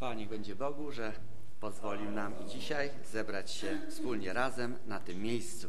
Chwała niech będzie Bogu, że pozwolił nam i dzisiaj zebrać się wspólnie razem na tym miejscu.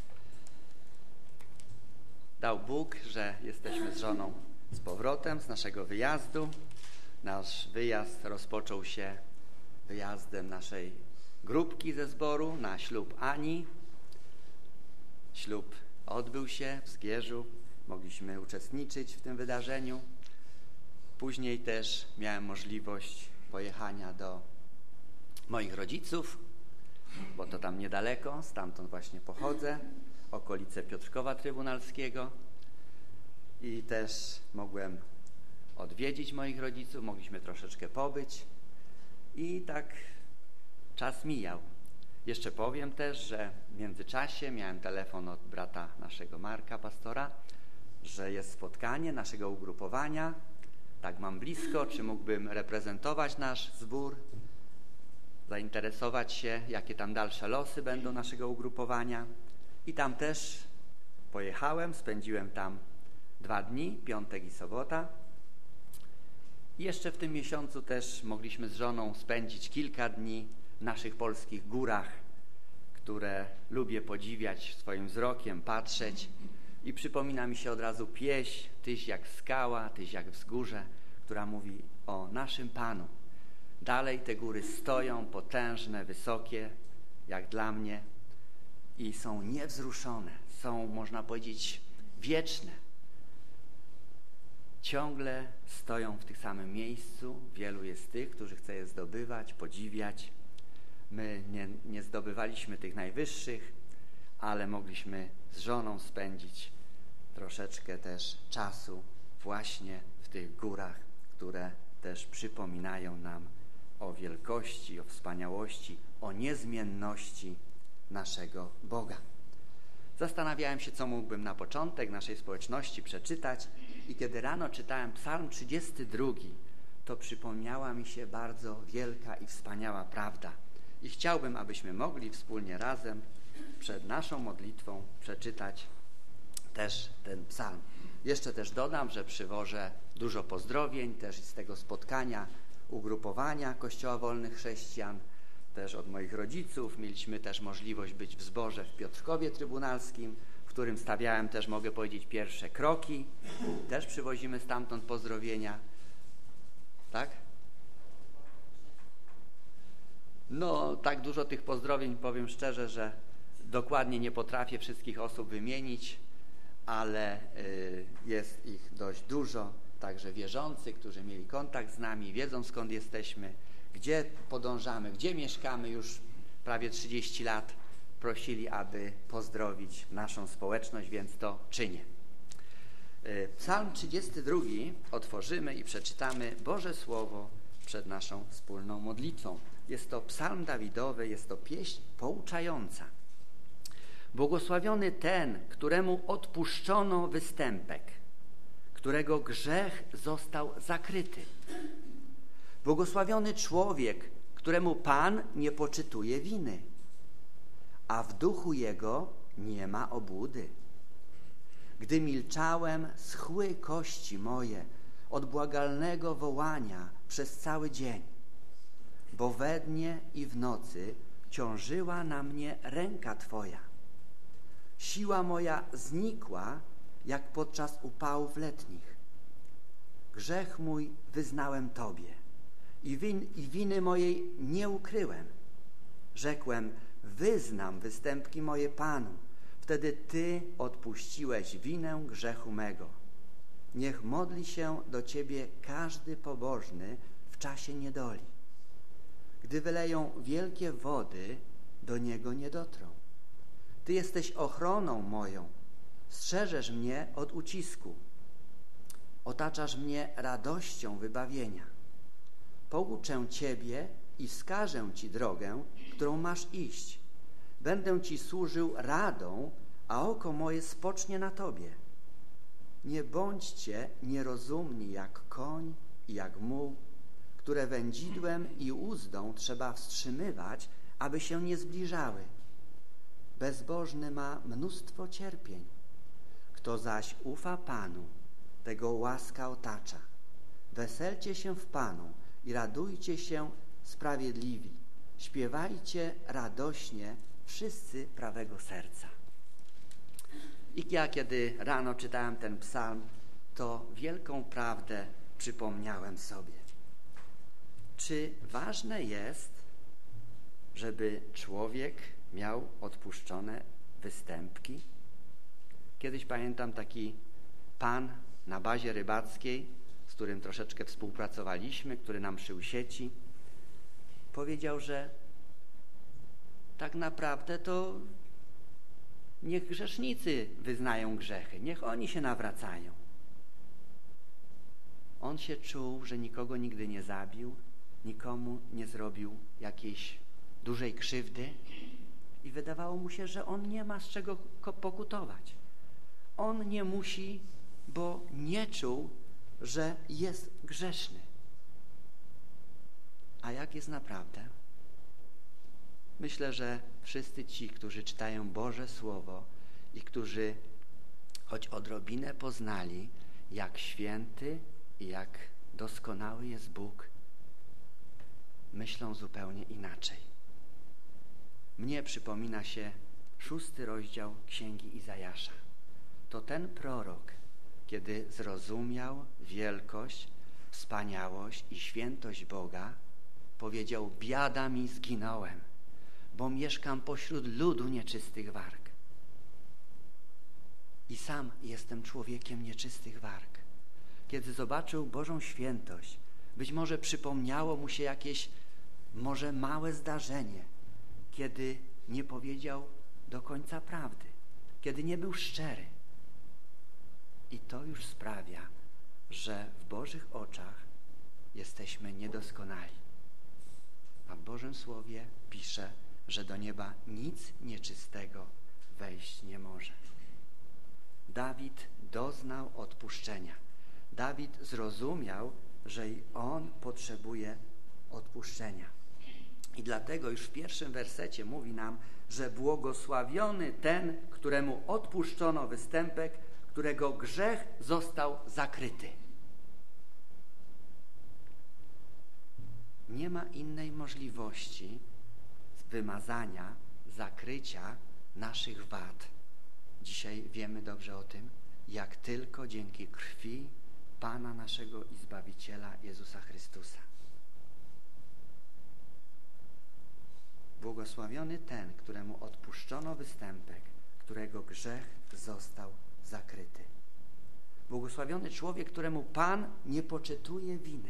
Dał Bóg, że jesteśmy z żoną z powrotem z naszego wyjazdu. Nasz wyjazd rozpoczął się wyjazdem naszej grupki ze zboru na ślub Ani. Ślub odbył się w Zgierzu. Mogliśmy uczestniczyć w tym wydarzeniu. Później też miałem możliwość pojechania do moich rodziców, bo to tam niedaleko, stamtąd właśnie pochodzę, okolice Piotrkowa Trybunalskiego, i też mogłem odwiedzić moich rodziców, mogliśmy troszeczkę pobyć i tak czas mijał. Jeszcze powiem też, że w międzyczasie miałem telefon od brata naszego Marka, pastora, że jest spotkanie naszego ugrupowania. Tak mam blisko, czy mógłbym reprezentować nasz zbór, zainteresować się, jakie tam dalsze losy będą naszego ugrupowania. I tam też pojechałem, spędziłem tam 2 dni, piątek i sobota. I jeszcze w tym miesiącu też mogliśmy z żoną spędzić kilka dni w naszych polskich górach, które lubię podziwiać swoim wzrokiem, patrzeć. I przypomina mi się od razu pieśń Tyś jak skała, tyś jak wzgórze, która mówi o naszym Panu. Dalej te góry stoją potężne, wysokie, jak dla mnie, i są niewzruszone, są, można powiedzieć, wieczne. Ciągle stoją w tym samym miejscu. Wielu jest tych, którzy chce je zdobywać, podziwiać. My nie zdobywaliśmy tych najwyższych, ale mogliśmy z żoną spędzić troszeczkę też czasu właśnie w tych górach, które też przypominają nam o wielkości, o wspaniałości, o niezmienności naszego Boga. Zastanawiałem się, co mógłbym na początek naszej społeczności przeczytać, i kiedy rano czytałem Psalm 32, to przypomniała mi się bardzo wielka i wspaniała prawda. I chciałbym, abyśmy mogli wspólnie razem przed naszą modlitwą przeczytać też ten psalm. Jeszcze też dodam, że przywożę dużo pozdrowień też z tego spotkania, ugrupowania Kościoła Wolnych Chrześcijan, też od moich rodziców. Mieliśmy też możliwość być w zborze w Piotrkowie Trybunalskim, w którym stawiałem też, mogę powiedzieć, pierwsze kroki. Też przywozimy stamtąd pozdrowienia. Tak? No, tak dużo tych pozdrowień, powiem szczerze, że dokładnie nie potrafię wszystkich osób wymienić, ale jest ich dość dużo. Także wierzący, którzy mieli kontakt z nami, wiedzą, skąd jesteśmy, gdzie podążamy, gdzie mieszkamy już prawie 30 lat, prosili, aby pozdrowić naszą społeczność, więc to czynię. Psalm 32 otworzymy i przeczytamy Boże Słowo przed naszą wspólną modlitwą. Jest to psalm Dawidowy, jest to pieśń pouczająca. Błogosławiony ten, któremu odpuszczono występek, którego grzech został zakryty. Błogosławiony człowiek, któremu Pan nie poczytuje winy, a w duchu jego nie ma obłudy. Gdy milczałem, schły kości moje od błagalnego wołania przez cały dzień, bo we dnie i w nocy ciążyła na mnie ręka Twoja. Siła moja znikła, jak podczas upałów letnich. Grzech mój wyznałem Tobie i winy mojej nie ukryłem. Rzekłem, wyznam występki moje Panu. Wtedy Ty odpuściłeś winę grzechu mego. Niech modli się do Ciebie każdy pobożny w czasie niedoli. Gdy wyleją wielkie wody, do Niego nie dotrą. Ty jesteś ochroną moją, strzeżesz mnie od ucisku. Otaczasz mnie radością wybawienia. Pouczę Ciebie i wskażę Ci drogę, którą masz iść. Będę Ci służył radą, a oko moje spocznie na Tobie. Nie bądźcie nierozumni jak koń i jak muł, które wędzidłem i uzdą trzeba wstrzymywać, aby się nie zbliżały. Bezbożny ma mnóstwo cierpień. Kto zaś ufa Panu, tego łaska otacza. Weselcie się w Panu i radujcie się sprawiedliwi, śpiewajcie radośnie wszyscy prawego serca. I ja, kiedy rano czytałem ten psalm, to wielką prawdę przypomniałem sobie. Czy ważne jest, żeby człowiek miał odpuszczone występki? Kiedyś pamiętam taki pan na bazie rybackiej, z którym troszeczkę współpracowaliśmy, który nam szył sieci, powiedział, że tak naprawdę to niech grzesznicy wyznają grzechy, niech oni się nawracają. On się czuł, że nikogo nigdy nie zabił, nikomu nie zrobił jakiejś dużej krzywdy i wydawało mu się, że on nie ma z czego pokutować. On nie musi, bo nie czuł, że jest grzeszny. A jak jest naprawdę? Myślę, że wszyscy ci, którzy czytają Boże Słowo i którzy choć odrobinę poznali, jak święty i jak doskonały jest Bóg, myślą zupełnie inaczej. Mnie przypomina się 6 rozdział Księgi Izajasza. To ten prorok, kiedy zrozumiał wielkość, wspaniałość i świętość Boga, powiedział: biada mi, zginąłem, bo mieszkam pośród ludu nieczystych warg. I sam jestem człowiekiem nieczystych warg. Kiedy zobaczył Bożą świętość, być może przypomniało mu się jakieś może małe zdarzenie, kiedy nie powiedział do końca prawdy, kiedy nie był szczery. I to już sprawia, że w Bożych oczach jesteśmy niedoskonali. A w Bożym Słowie pisze, że do nieba nic nieczystego wejść nie może. Dawid doznał odpuszczenia. Dawid zrozumiał, że i on potrzebuje odpuszczenia. I dlatego już w 1 wersecie mówi nam, że błogosławiony ten, któremu odpuszczono występek, którego grzech został zakryty. Nie ma innej możliwości wymazania, zakrycia naszych wad. Dzisiaj wiemy dobrze o tym, jak tylko dzięki krwi Pana naszego i Zbawiciela Jezusa Chrystusa. Błogosławiony ten, któremu odpuszczono występek, którego grzech został zakryty. Błogosławiony człowiek, któremu Pan nie poczytuje winy.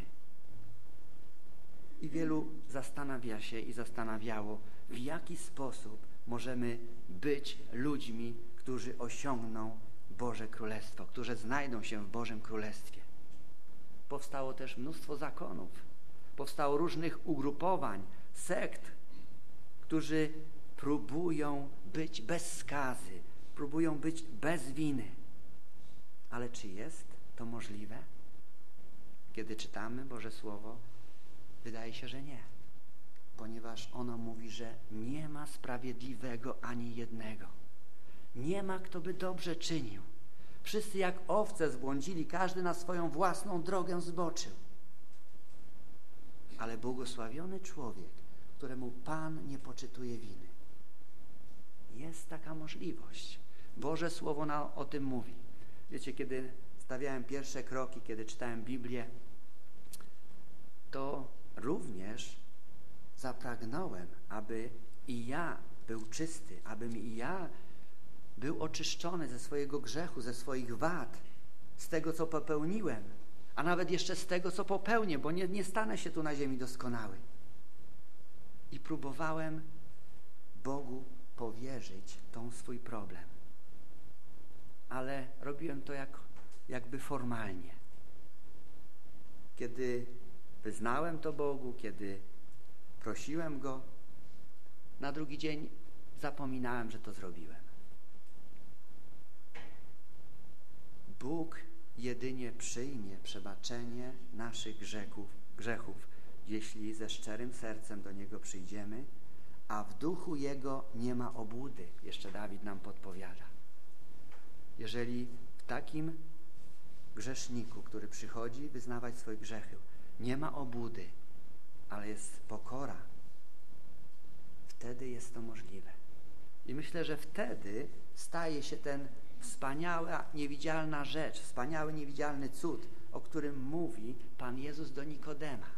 I wielu zastanawia się i zastanawiało, w jaki sposób możemy być ludźmi, którzy osiągną Boże Królestwo, którzy znajdą się w Bożym Królestwie. Powstało też mnóstwo zakonów, powstało różnych ugrupowań, sekt, którzy próbują być bez skazy, próbują być bez winy. Ale czy jest to możliwe? Kiedy czytamy Boże Słowo, wydaje się, że nie. Ponieważ ono mówi, że nie ma sprawiedliwego ani jednego. Nie ma, kto by dobrze czynił. Wszyscy jak owce zbłądzili, każdy na swoją własną drogę zboczył. Ale błogosławiony człowiek, któremu Pan nie poczytuje winy. Jest taka możliwość. Boże Słowo o tym mówi. Wiecie, kiedy stawiałem pierwsze kroki, kiedy czytałem Biblię, to również zapragnąłem, aby i ja był czysty, abym i ja był oczyszczony ze swojego grzechu, ze swoich wad, z tego, co popełniłem, a nawet jeszcze z tego, co popełnię, bo nie stanę się tu na ziemi doskonały. I próbowałem Bogu powierzyć tą swój problem. Ale robiłem to jakby formalnie. Kiedy wyznałem to Bogu, kiedy prosiłem Go, na drugi dzień zapominałem, że to zrobiłem. Bóg jedynie przyjmie przebaczenie naszych grzechów, jeśli ze szczerym sercem do Niego przyjdziemy, a w duchu Jego nie ma obłudy. Jeszcze Dawid nam podpowiada. Jeżeli w takim grzeszniku, który przychodzi wyznawać swoje grzechy, nie ma obłudy, ale jest pokora. Wtedy jest to możliwe. I myślę, że wtedy staje się ten wspaniała, niewidzialna rzecz, wspaniały, niewidzialny cud, o którym mówi Pan Jezus do Nikodema.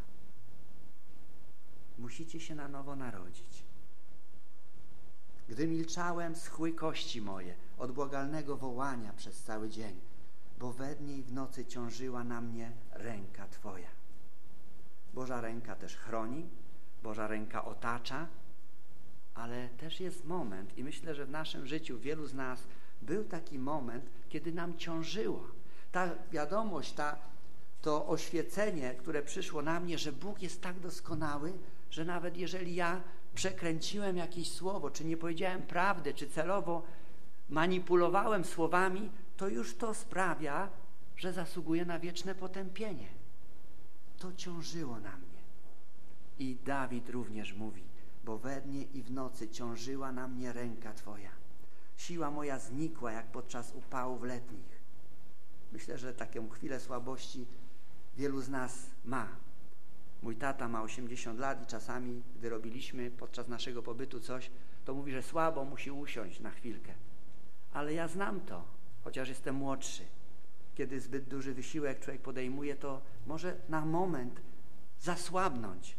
Musicie się na nowo narodzić. Gdy milczałem, schły kości moje od błagalnego wołania przez cały dzień, bo we dnie i w nocy ciążyła na mnie ręka Twoja. Boża ręka też chroni, Boża ręka otacza, ale też jest moment i myślę, że w naszym życiu wielu z nas był taki moment, kiedy nam ciążyło. Ta wiadomość, to oświecenie, które przyszło na mnie, że Bóg jest tak doskonały, że nawet jeżeli ja przekręciłem jakieś słowo, czy nie powiedziałem prawdy, czy celowo manipulowałem słowami, to już to sprawia, że zasługuję na wieczne potępienie. To ciążyło na mnie. I Dawid również mówi, bo we dnie i w nocy ciążyła na mnie ręka Twoja. Siła moja znikła, jak podczas upałów letnich. Myślę, że taką chwilę słabości wielu z nas ma. Mój tata ma 80 lat i czasami, gdy robiliśmy podczas naszego pobytu coś, to mówi, że słabo, musi usiąść na chwilkę. Ale ja znam to, chociaż jestem młodszy. Kiedy zbyt duży wysiłek człowiek podejmuje, to może na moment zasłabnąć.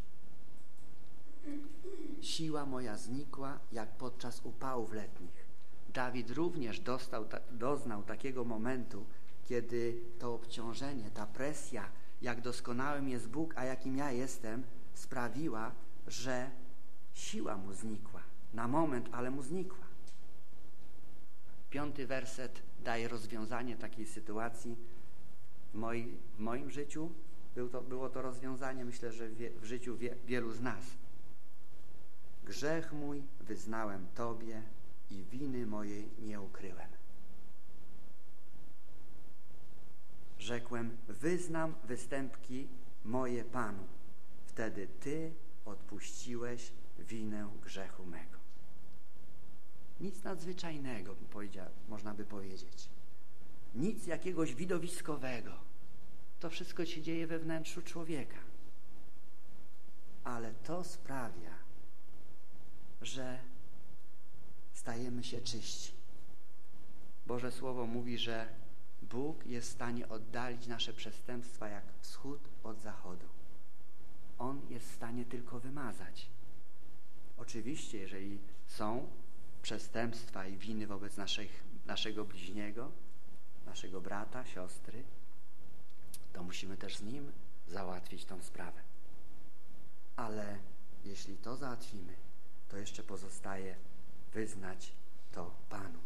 Siła moja znikła, jak podczas upałów letnich. Dawid również doznał takiego momentu, kiedy to obciążenie, ta presja, jak doskonałym jest Bóg, a jakim ja jestem, sprawiła, że siła mu znikła. Na moment, ale mu znikła. 5. werset daje rozwiązanie takiej sytuacji. W moim życiu było to rozwiązanie, myślę, że w życiu wielu z nas. Grzech mój wyznałem Tobie i winy mojej nie ukryłem. Rzekłem, wyznam występki moje Panu. Wtedy Ty odpuściłeś winę grzechu mego. Nic nadzwyczajnego, można by powiedzieć. Nic jakiegoś widowiskowego. To wszystko się dzieje we wnętrzu człowieka. Ale to sprawia, że stajemy się czyści. Boże Słowo mówi, że Bóg jest w stanie oddalić nasze przestępstwa jak wschód od zachodu. On jest w stanie tylko wymazać. Oczywiście, jeżeli są przestępstwa i winy wobec naszego bliźniego, naszego brata, siostry, to musimy też z nim załatwić tą sprawę. Ale jeśli to załatwimy, to jeszcze pozostaje wyznać to Panu.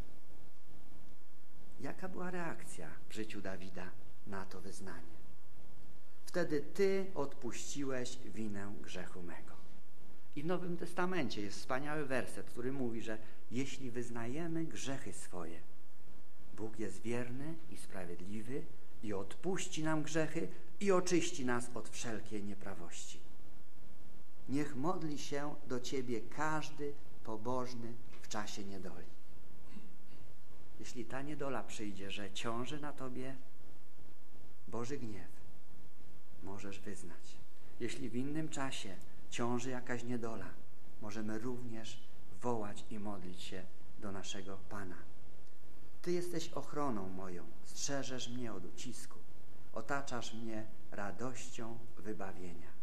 Jaka była reakcja w życiu Dawida na to wyznanie? Wtedy Ty odpuściłeś winę grzechu mego. I w Nowym Testamencie jest wspaniały werset, który mówi, że jeśli wyznajemy grzechy swoje, Bóg jest wierny i sprawiedliwy i odpuści nam grzechy i oczyści nas od wszelkiej nieprawości. Niech modli się do Ciebie każdy pobożny w czasie niedoli. Jeśli ta niedola przyjdzie, że ciąży na Tobie Boży gniew, możesz wyznać. Jeśli w innym czasie ciąży jakaś niedola, możemy również wołać i modlić się do naszego Pana. Ty jesteś ochroną moją, strzeżesz mnie od ucisku, otaczasz mnie radością wybawienia.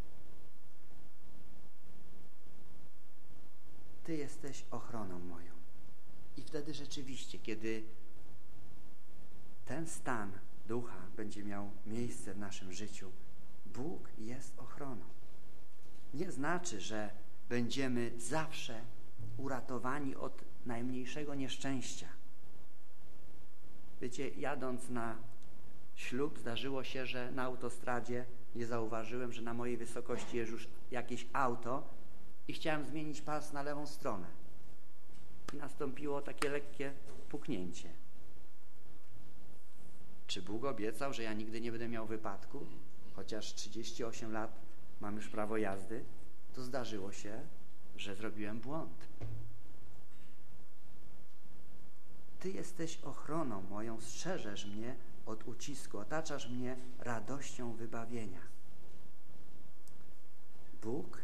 Ty jesteś ochroną moją. I wtedy rzeczywiście, kiedy ten stan ducha będzie miał miejsce w naszym życiu, Bóg jest ochroną. Nie znaczy, że będziemy zawsze uratowani od najmniejszego nieszczęścia. Wiecie, jadąc na ślub, zdarzyło się, że na autostradzie nie zauważyłem, że na mojej wysokości jest już jakieś auto i chciałem zmienić pas na lewą stronę. I nastąpiło takie lekkie puknięcie. Czy Bóg obiecał, że ja nigdy nie będę miał wypadku? Chociaż 38 lat mam już prawo jazdy, to zdarzyło się, że zrobiłem błąd. Ty jesteś ochroną moją, strzeżesz mnie od ucisku, otaczasz mnie radością wybawienia. Bóg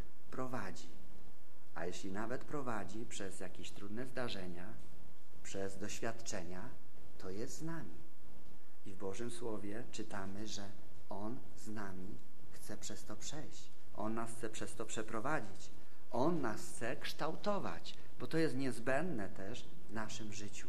A jeśli nawet prowadzi przez jakieś trudne zdarzenia, przez doświadczenia, to jest z nami. I w Bożym Słowie czytamy, że On z nami chce przez to przejść. On nas chce przez to przeprowadzić. On nas chce kształtować, bo to jest niezbędne też w naszym życiu.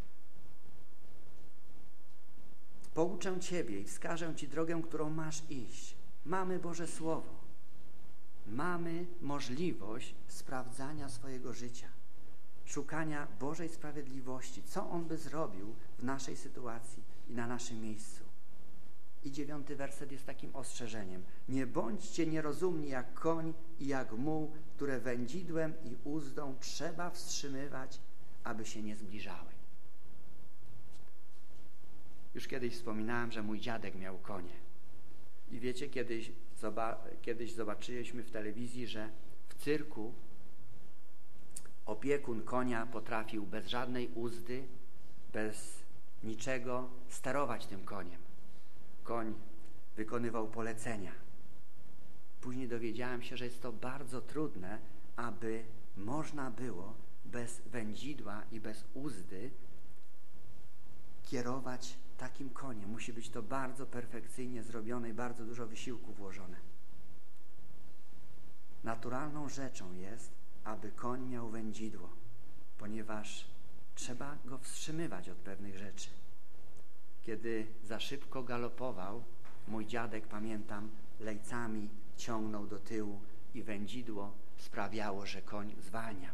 Pouczę Ciebie i wskażę Ci drogę, którą masz iść. Mamy Boże Słowo. Mamy możliwość sprawdzania swojego życia, szukania Bożej sprawiedliwości, co On by zrobił w naszej sytuacji i na naszym miejscu. I 9 werset jest takim ostrzeżeniem. Nie bądźcie nierozumni jak koń i jak muł, które wędzidłem i uzdą trzeba wstrzymywać, aby się nie zbliżały. Już kiedyś wspominałem, że mój dziadek miał konie. I wiecie, kiedyś zobaczyliśmy w telewizji, że w cyrku opiekun konia potrafił bez żadnej uzdy, bez niczego sterować tym koniem. Koń wykonywał polecenia. Później dowiedziałem się, że jest to bardzo trudne, aby można było bez wędzidła i bez uzdy kierować takim koniem. Musi być to bardzo perfekcyjnie zrobione i bardzo dużo wysiłku włożone. Naturalną rzeczą jest, aby koń miał wędzidło, ponieważ trzeba go wstrzymywać od pewnych rzeczy. Kiedy za szybko galopował, mój dziadek, pamiętam, lejcami ciągnął do tyłu i wędzidło sprawiało, że koń zwalniał.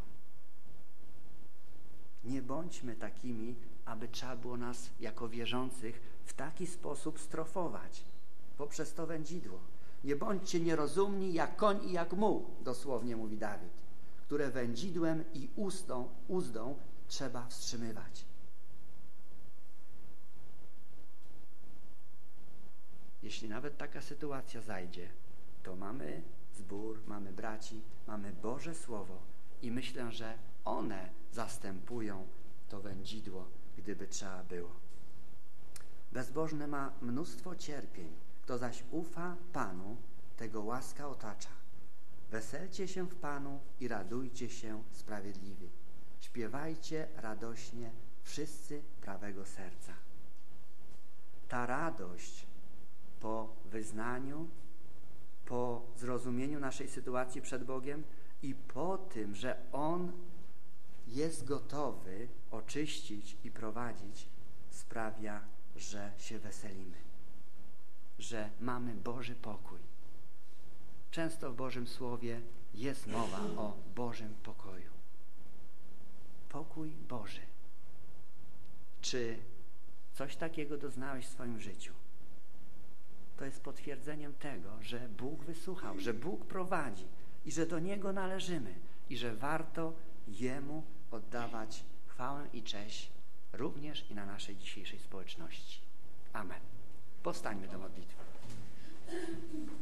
Nie bądźmy takimi, aby trzeba było nas jako wierzących w taki sposób strofować poprzez to wędzidło. Nie bądźcie nierozumni jak koń i jak muł, dosłownie mówi Dawid, które wędzidłem i uzdą trzeba wstrzymywać. Jeśli nawet taka sytuacja zajdzie, to mamy zbór, mamy braci, mamy Boże Słowo i myślę, że one zastępują to wędzidło, gdyby trzeba było. Bezbożny ma mnóstwo cierpień, kto zaś ufa Panu, tego łaska otacza. Weselcie się w Panu i radujcie się sprawiedliwi. Śpiewajcie radośnie wszyscy prawego serca. Ta radość po wyznaniu, po zrozumieniu naszej sytuacji przed Bogiem i po tym, że On jest gotowy oczyścić i prowadzić, sprawia, że się weselimy, że mamy Boży pokój. Często w Bożym Słowie jest mowa o Bożym pokoju. Pokój Boży. Czy coś takiego doznałeś w swoim życiu? To jest potwierdzeniem tego, że Bóg wysłuchał, że Bóg prowadzi i że do Niego należymy i że warto Jemu oddawać chwałę i cześć również i na naszej dzisiejszej społeczności. Amen. Powstańmy do modlitwy.